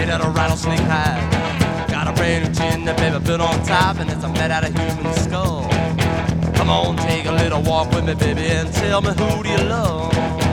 made out of rattlesnake hide. Got a brand new chin that baby built on top, and it's a made out of human skull. Come on, take a little walk with me, baby, and tell me who do you love?